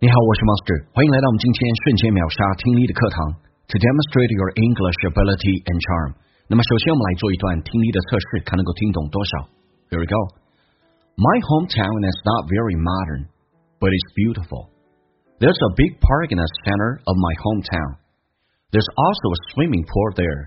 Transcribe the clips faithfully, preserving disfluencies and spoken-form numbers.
你好，我是 Master， 欢迎来到我们今天瞬间秒杀听力的课堂。To demonstrate your English ability and charm， 那么首先我们来做一段听力的测试，看能够听懂多少。Here we go. My hometown is not very modern, but it's beautiful. There's a big park in the center of my hometown. There's also a swimming pool there.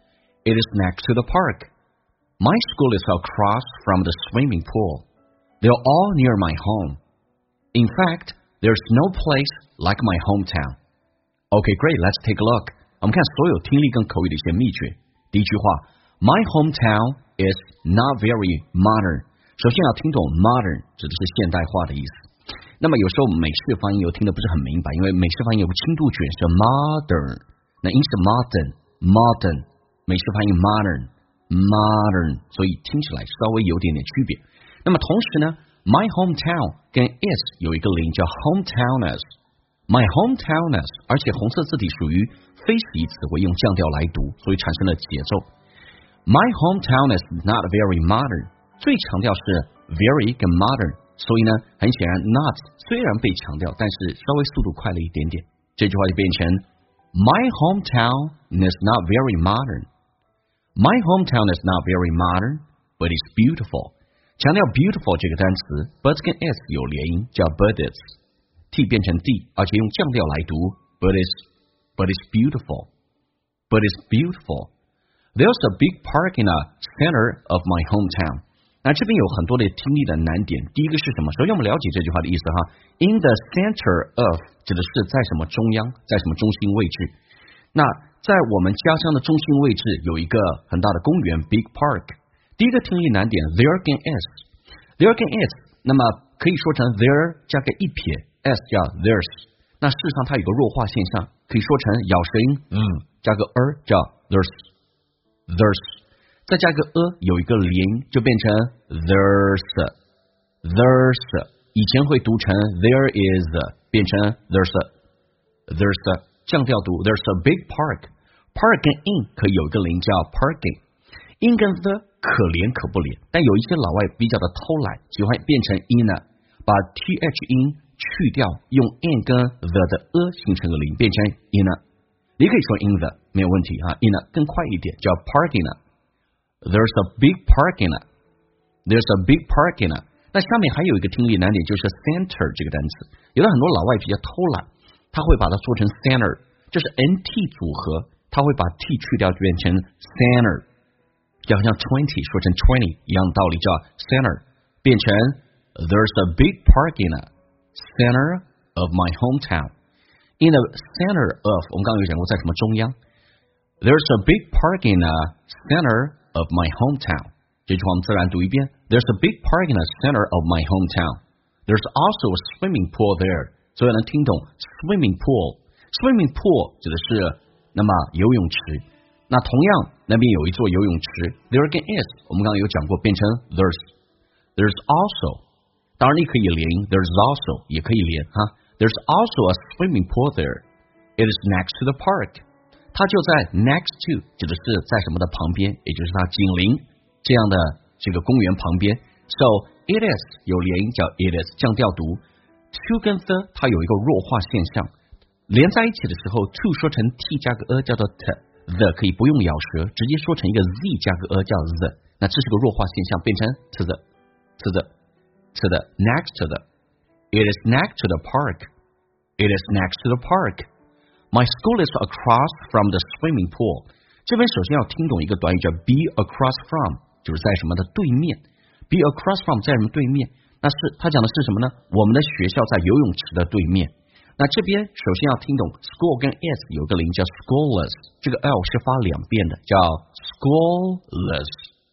It is next to the park. My school is across from the swimming pool. They're all near my home. In fact,There's no place like my hometown. Okay, great. Let's take a look. 我们看所有听力跟口语的一些秘诀。第一句话 ，My hometown is not very modern. 首先要听懂 modern 指的是现代化的意思。那么有时候美式发音又听得不是很明白，因为美式发音有个轻度卷是 modern， 那音是 modern modern， 美式发音 modern modern， 所以听起来稍微有点点区别。那么同时呢，My hometown 跟 is 有一个邻叫 hometowners My hometowners 而且红色字体属于非习词汇，用降调来读，所以产生了节奏。My hometown is not very modern 最强调是 very 跟 modern 所以呢很显然 not 虽然被强调，但是稍微速度快了一点点，这句话就变成 My hometown is not very modern My hometown is not very modern but it's beautiful强调 beautiful 这个单词 but 跟 s 有连音叫 but it's t 变成 d 而且用降调来读 but it's but it's beautiful but it's beautiful there's a big park in the center of my hometown 那这边有很多的听力的难点，第一个是什么？首先我们了解这句话的意思哈 in the center of 指的是在什么中央，在什么中心位置。那在我们家乡的中心位置有一个很大的公园 big park第一个听力难点 there 跟 s there 跟 s 那么可以说成 there 加个一撇 s 叫 there's 那事实上它有个弱化现象，可以说成咬舌音嗯加个 er 叫 there's there's 再加个 a 有一个连音就变成 there's there's 以前会读成 there is 变成 there's there's 降调读 there's a big park park 跟 in 可以有一个连叫 parking in 跟 the 可连可不连，但有一些老外比较的偷懒，喜欢变成 in 把 th 音去掉，用 in 跟 the 的 a 形成个零，变成 in 你可以说 in the 没有问题啊 in 更快一点叫 parking there's a big parking there's a big parking 那下面还有一个听力难点就是 center 这个单词，有的很多老外比较偷懒，他会把它做成 center 这是 nt 组合，他会把 t 去掉就变成 center就好像twenty说成twenty一样道理，叫 center 变成 there's a big park in the center of my hometown in the center of 我们刚刚有讲过在什么中央 there's a big park in the center of my hometown 这句话我们自然读一遍 there's a big park in the center of my hometown there's also a swimming pool there 所以能听懂 swimming pool swimming pool 指的是那么游泳池，那同样那边有一座游泳池 there 跟 is 我们刚刚有讲过变成 there's there's also 当然你可以连 there's also 也可以连哈 there's also a swimming pool there it is next to the park 它就在 next to 指的是在什么的旁边，也就是它紧邻这样的这个公园旁边 so it is 有连音叫 it is 降调读 to 跟 the 它有一个弱化现象，连在一起的时候 to 说成 t 加个 a 叫做 t the 可以不用咬舌，直接说成一个 z 加个 a 叫 the 那这是个弱化现象，变成 to the to the to the next to the it is next to the park it is next to the park my school is across from the swimming pool 这边首先要听懂一个短语叫 be across from 就是在什么的对面 be across from 在什么对面，那是它讲的是什么呢？我们的学校在游泳池的对面，那这边首先要听懂 school 跟 s 有个零叫 schoolless 这个 l 是发两遍的叫 schoolless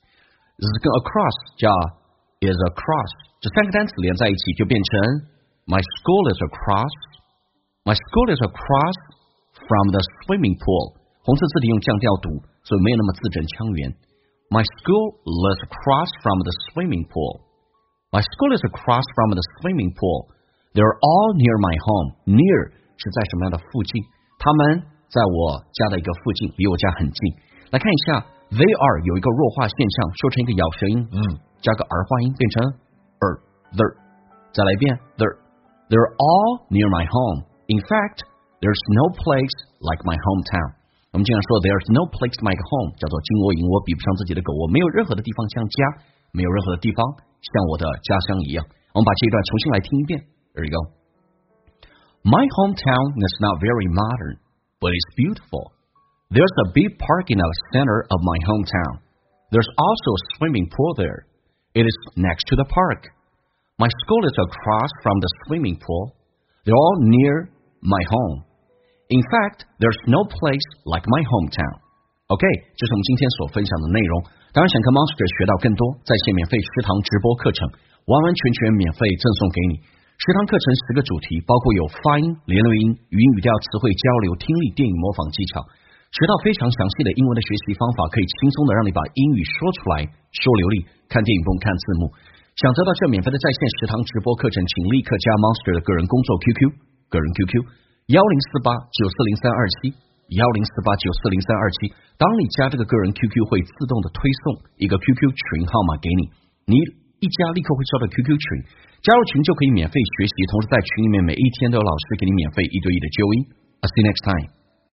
z 跟 across 叫 is across 这三个单词连在一起就变成 my school is across my school is across from the swimming pool 红色字体用降调读，所以没有那么字正腔圆 my school is across from the swimming pool my school is across from the swimming pool They're all near my home. Near 是在什么样的附近？他们在我家的一个附近，离我家很近。来看一下 ，they are 有一个弱化现象，说成一个咬舌音，嗯，加个儿化音变成 er there。再来一遍 there。 They're all near my home. In fact, there's no place like my hometown. 我们经常说 There's no place like home 叫做金窝银窝比不上自己的狗窝，没有任何的地方像家，没有任何的地方像我的家乡一样。我们把这一段重新来听一遍。There you go. My hometown is not very modern, but it's beautiful. There's a big park in the center of my hometown. There's also a swimming pool there. It is next to the park. My school is across from the swimming pool. They're all near my home. In fact, there's no place like my hometown. OK, 这是我们今天所分享的内容。当然想跟 Monster 学到更多，在线免费十堂直播课程，完完全全免费赠送给你。十堂课程十个主题，包括有发音、连读音、语音语调、词汇交流、听力、电影模仿技巧。学到非常详细的英文的学习方法，可以轻松的让你把英语说出来，说流利，看电影不用看字幕。想得到这免费的在线十堂直播课程，请立刻加 Monster 的个人工作 Q Q， 个人 Q Q 一零四八九四零三二七一零四八九四零三二七。当你加这个个人 Q Q， 会自动的推送一个 Q Q 群号码给你，你一加立刻会收到 Q Q 群，加入群就可以免费学习，同时在群里面每一天都有老师给你免费一对一的纠音。I'll see you next time.